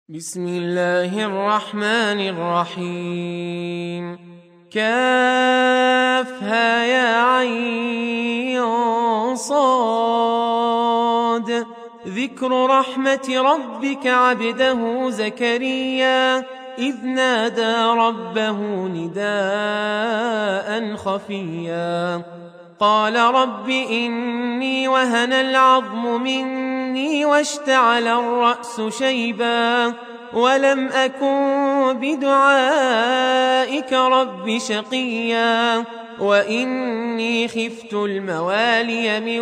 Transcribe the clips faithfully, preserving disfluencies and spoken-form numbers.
بسم الله الرحمن الرحيم كافها يا عين صاد ذكر رحمة ربك عبده زكريا إذ نادى ربه نداء خفيا قال رب إني وهن العظم مني واشتعل الرأس شيبا ولم أكن بدعائك رب شقيا وإني خفت الموالي من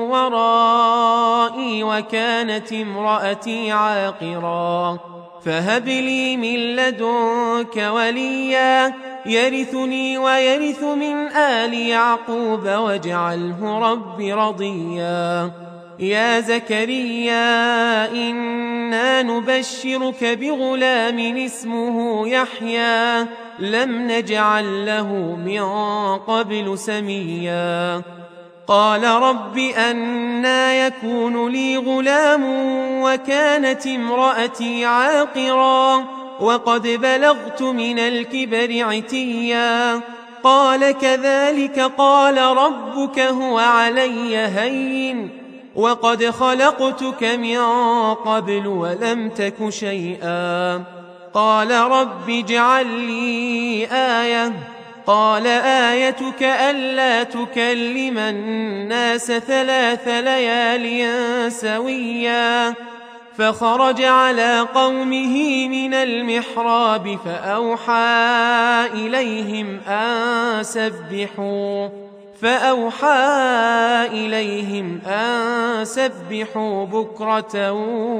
ورائي وكانت امرأتي عاقرا فهب لي من لدنك وليا يرثني ويرث من آل يعقوب واجعله رب رضيا يا زكريا إنا نبشرك بغلام اسمه يحيى لم نجعل له من قبل سميا قال رب أنى يكون لي غلام وكانت امرأتي عاقرا وقد بلغت من الكبر عتيا قال كذلك قال ربك هو علي هين وقد خلقتك من قبل ولم تك شيئا قال رب اجعل لي آية قال آيتك ألا تكلم الناس ثلاث ليال سويا فخرج على قومه من المحراب فأوحى إليهم أن سبحوا فأوحى إليهم أن سبحوا بكرة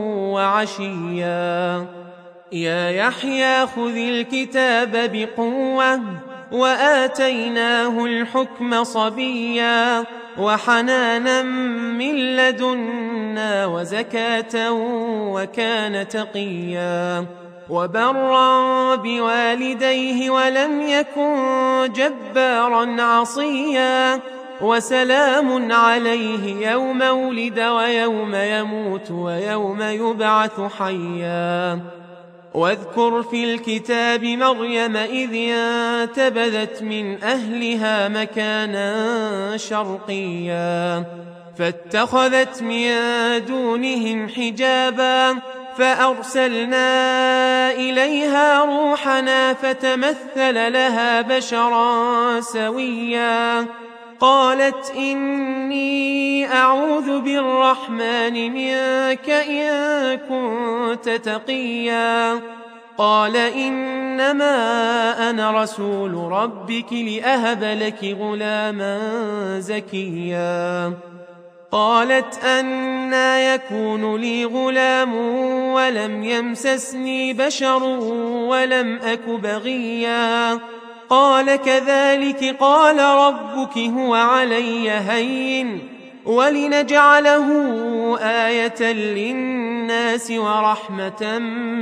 وعشيا يا يحيى خذ الكتاب بقوة وآتيناه الحكم صبيا وحنانا من لدنا وزكاة وكان تقيا وبرا بوالديه ولم يكن جبارا عصيا وسلام عليه يوم ولد ويوم يموت ويوم يبعث حيا واذكر في الكتاب مريم إذ انتبذت من أهلها مكانا شرقيا فاتخذت من دونهم حجابا فأرسلنا إليها روحنا فتمثل لها بشرا سويا قالت إني أعوذ بالرحمن منك إن كنت تقيا قال إنما أنا رسول ربك لأهب لك غلاما زكيا قالت أنى يكون لي غلام ولم يمسسني بشر ولم أك بغيا قال كذلك قال ربك هو علي هين ولنجعله آية للناس ورحمة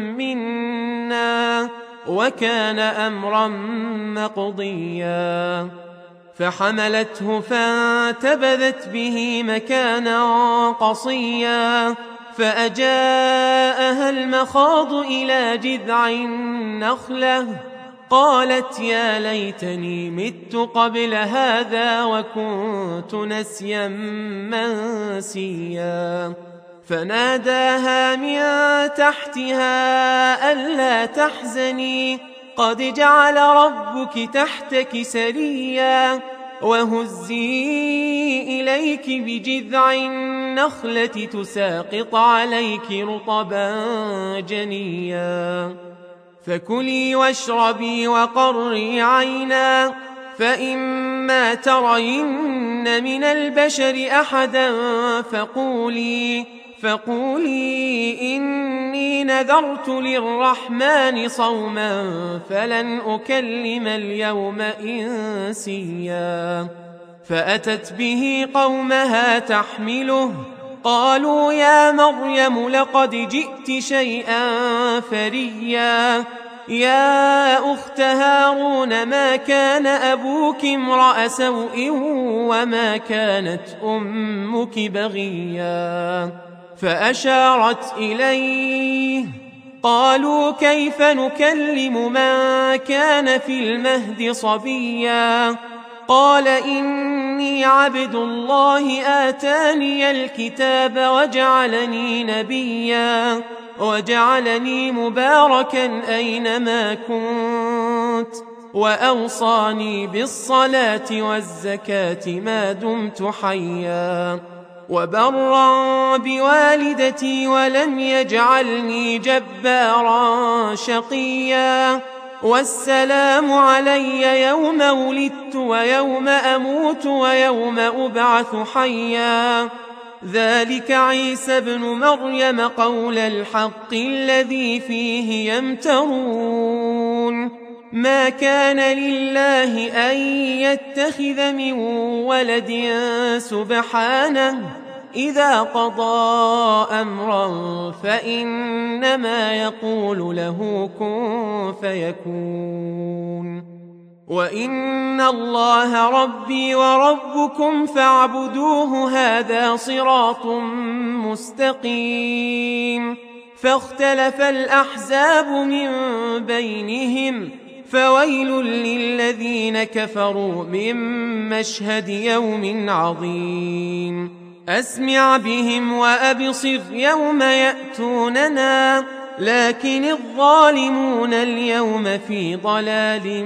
منا وكان أمرا مقضيا فحملته فانتبذت به مكانا قصيا فأجاءها المخاض إلى جذع النخلة قالت يا ليتني مت قبل هذا وكنت نسيا منسيا فناداها من تحتها ألا تحزني قد جعل ربك تحتك سريا وهزي إليك بجذع النخلة تساقط عليك رطبا جنيا فكلي واشربي وقري عينا فإما ترين من البشر أحدا فقولي فقولي إني نذرت للرحمن صوما فلن أكلم اليوم إنسيا فأتت به قومها تحمله قالوا يا مريم لقد جئت شيئا فريا يا أخت هارون ما كان أبوك امرأ سوء وما كانت أمك بغيا فأشارت إليه قالوا كيف نكلم من كان في المهد صبيا قال إني عبد الله آتاني الكتاب وجعلني نبيا وجعلني مباركا أينما كنت وأوصاني بالصلاة والزكاة ما دمت حيا وبرا بوالدتي ولم يجعلني جبارا شقيا والسلام علي يوم ولدت ويوم أموت ويوم أبعث حيا ذلك عيسى ابن مريم قول الحق الذي فيه يمترون ما كان لله أن يتخذ من ولد سبحانه إذا قضى أمرا فإنما يقول له كن فيكون وإن الله ربي وربكم فاعبدوه هذا صراط مستقيم فاختلف الأحزاب من بينهم فويل للذين كفروا من مشهد يوم عظيم أسمع بهم وأبصر يوم يأتوننا لكن الظالمون اليوم في ضلال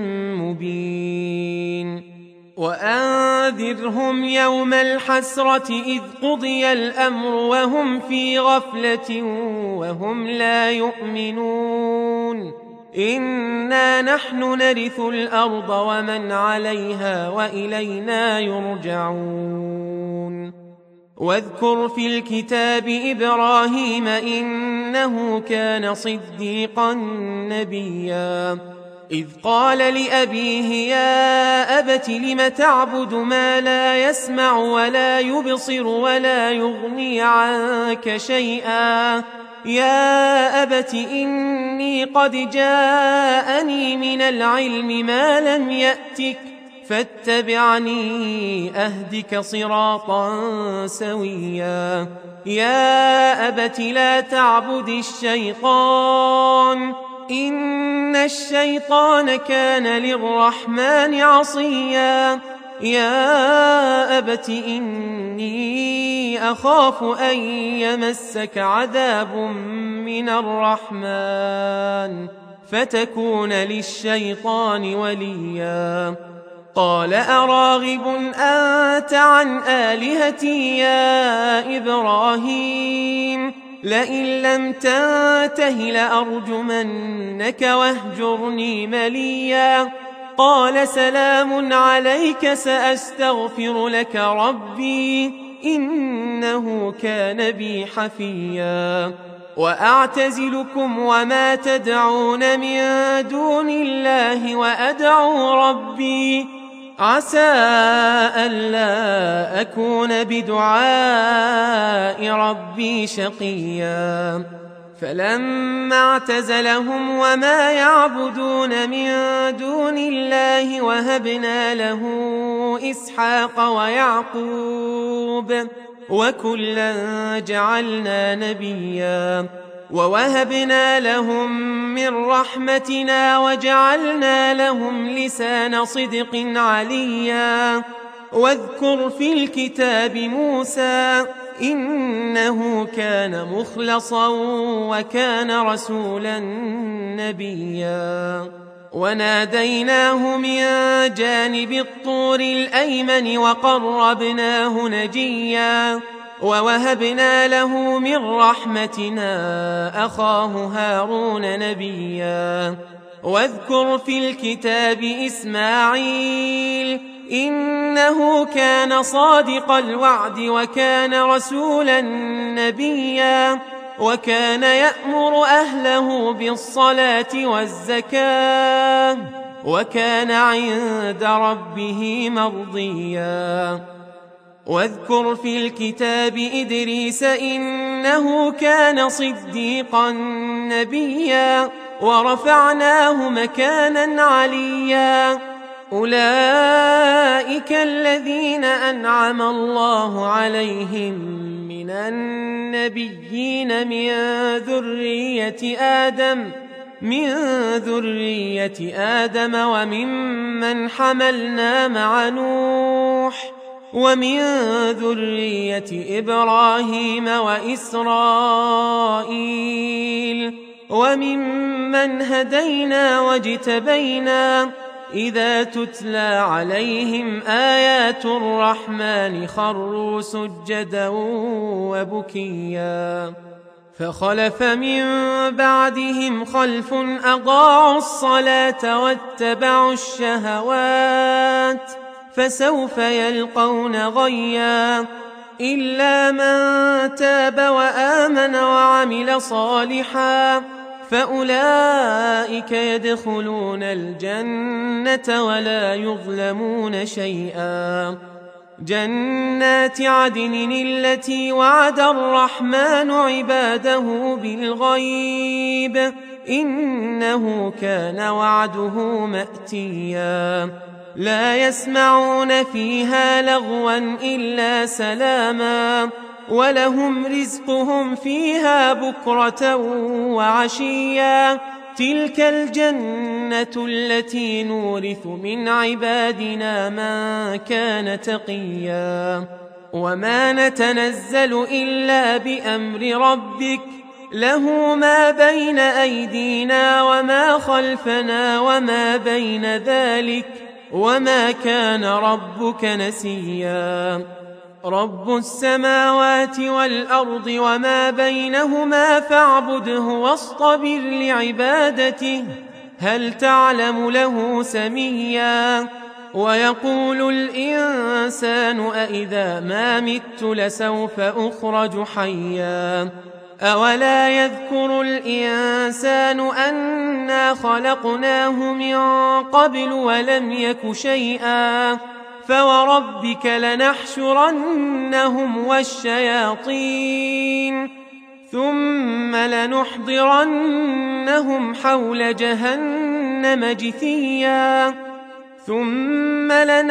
مبين وأنذرهم يوم الحسرة إذ قضي الأمر وهم في غفلة وهم لا يؤمنون إنا نحن نرث الأرض ومن عليها وإلينا يرجعون واذكر في الكتاب إبراهيم إنه كان صديقا نبيا إذ قال لأبيه يا أبت لم تعبد ما لا يسمع ولا يبصر ولا يغني عنك شيئا يا أبت إني قد جاءني من العلم ما لم يأتك فاتبعني أهدك صراطا سويا يا أبت لا تعبد الشيطان إن الشيطان كان للرحمن عصيا يا أبت إني أخاف أن يمسك عذاب من الرحمن فتكون للشيطان وليا قال أراغب أنت عن آلهتي يا إبراهيم لئن لم تنته لأرجمنك واهجرني مليا قال سلام عليك سأستغفر لك ربي إنه كان بي حفيا وأعتزلكم وما تدعون من دون الله وأدعو ربي عسى ألا أكون بدعاء ربي شقيا فلما اعتزلهم وما يعبدون من دون الله وهبنا له إسحاق ويعقوب وكلا جعلنا نبيا ووهبنا لهم من رحمتنا وجعلنا لهم لسان صدق عليا واذكر في الكتاب موسى إنه كان مخلصا وكان رسولا نبيا وناديناه من جانب الطور الأيمن وقربناه نجيا ووهبنا له من رحمتنا أخاه هارون نبيا واذكر في الكتاب إسماعيل إنه كان صادق الوعد وكان رسولا نبيا وكان يأمر أهله بالصلاة والزكاة وكان عند ربه مرضيا واذكر في الكتاب إدريس إنه كان صديقا نبيا ورفعناه مكانا عليا أولئك الذين أنعم الله عليهم من من النبيين من ذرية آدم من ذرية آدم وممن حملنا مع نوح ومن ذرية إبراهيم وإسرائيل وممن هدينا واجتبينا إذا تتلى عليهم آيات الرحمن خروا سجدا وبكيا فخلف من بعدهم خلف أضاعوا الصلاة واتبعوا الشهوات فسوف يلقون غيا إلا من تاب وآمن وعمل صالحا فأولئك يدخلون الجنة ولا يظلمون شيئا جنات عدن التي وعد الرحمن عباده بالغيب إنه كان وعده مأتيا لا يسمعون فيها لغوا إلا سلاما ولهم رزقهم فيها بكرة وعشيا تلك الجنة التي نورث من عبادنا من كان تقيا وما نتنزل إلا بأمر ربك له ما بين أيدينا وما خلفنا وما بين ذلك وما كان ربك نسيا رب السماوات والأرض وما بينهما فاعبده واصطبر لعبادته هل تعلم له سميا ويقول الإنسان أإذا ما مت لسوف أخرج حيا أولا يذكر الإنسان أنا خلقناه من قبل ولم يك شيئا فوربك لنحشرنهم والشياطين ثم لنحضرنهم حول جهنم جثيا ثم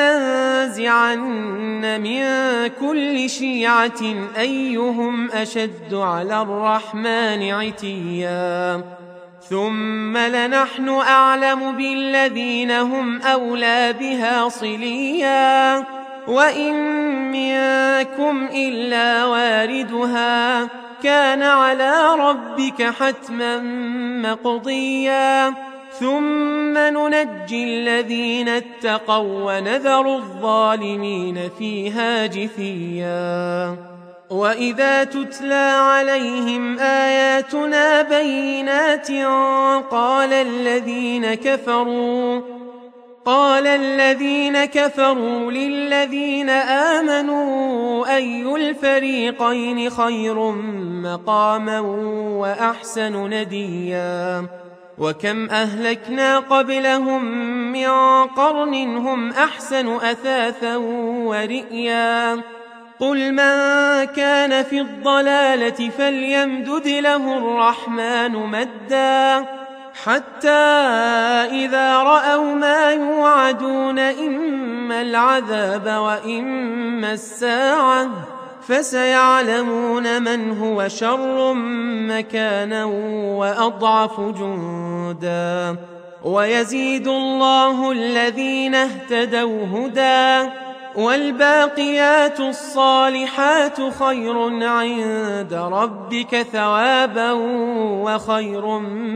لننزعن من كل شيعة أيهم أشد على الرحمن عتيا ثم لنحن أعلم بالذين هم أولى بها صليا وإن منكم إلا واردها كان على ربك حتما مقضيا ثم ننجي الذين اتقوا ونذر الظالمين فيها جثيا وإذا تتلى عليهم آياتنا بينات قال الذين كفروا قال الذين كفروا للذين آمنوا أي الفريقين خير مقاما وأحسن نديا وكم أهلكنا قبلهم من قرن هم أحسن أثاثا ورئيا قل من كان في الضلالة فليمدد له الرحمن مدا حتى إذا رأوا ما يوعدون إما العذاب وإما الساعة فسيعلمون من هو شر مكانا وأضعف جندا ويزيد الله الذين اهتدوا هدى والباقيات الصالحات خير عند ربك ثوابا وخير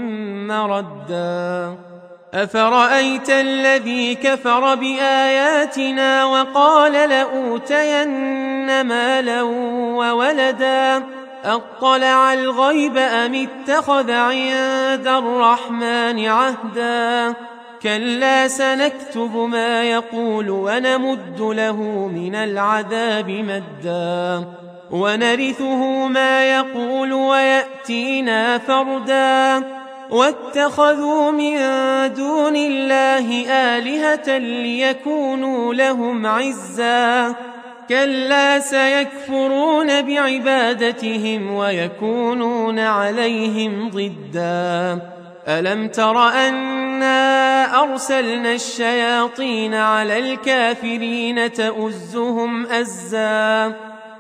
مردا أفرأيت الذي كفر بآياتنا وقال لأوتين مالا وولدا أطلع الغيب أم اتخذ عند الرحمن عهدا كلا سنكتب ما يقول ونمد له من العذاب مدا ونرثه ما يقول ويأتينا فردا واتخذوا من دون الله آلهة ليكونوا لهم عزا كلا سيكفرون بعبادتهم ويكونون عليهم ضدا ألم تر أنا أرسلنا الشياطين على الكافرين تؤزهم أزا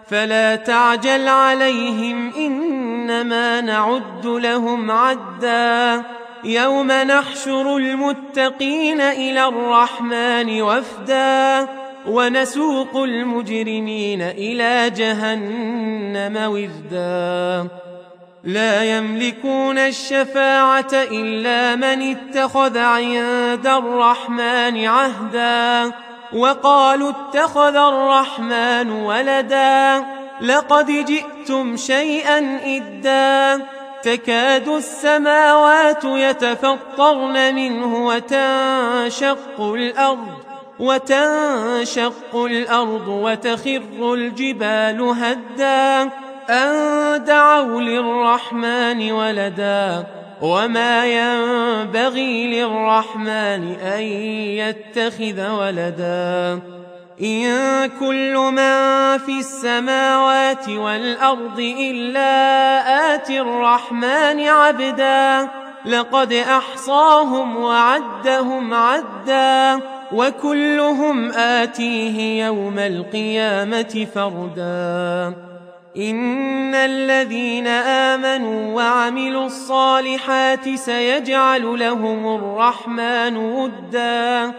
فلا تعجل عليهم إنما نعد لهم عدا يوم نحشر المتقين إلى الرحمن وفدا ونسوق المجرمين إلى جهنم وردا لا يملكون الشفاعة إلا من اتخذ عند الرحمن عهدا وقالوا اتخذ الرحمن ولدا لقد جئتم شيئا إدا تكاد السماوات يتفطرن منه وتنشق الأرض وتنشق الأرض وتخر الجبال هدا أن دعوا للرحمن ولدا وما ينبغي للرحمن أن يتخذ ولدا إن كل من في السماوات والأرض إلا آتي الرحمن عبدا لقد أحصاهم وعدهم عدا وكلهم آتيه يوم القيامة فردا إن الذين آمنوا وعملوا الصالحات سيجعل لهم الرحمن ودا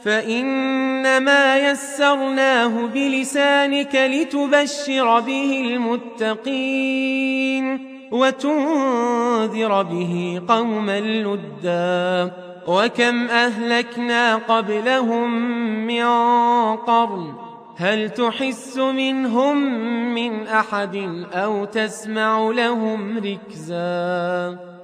فإنما يسرناه بلسانك لتبشر به المتقين وتنذر به قوما لدا وكم أهلكنا قبلهم من قرن هل تحس منهم من أحد أو تسمع لهم ركزا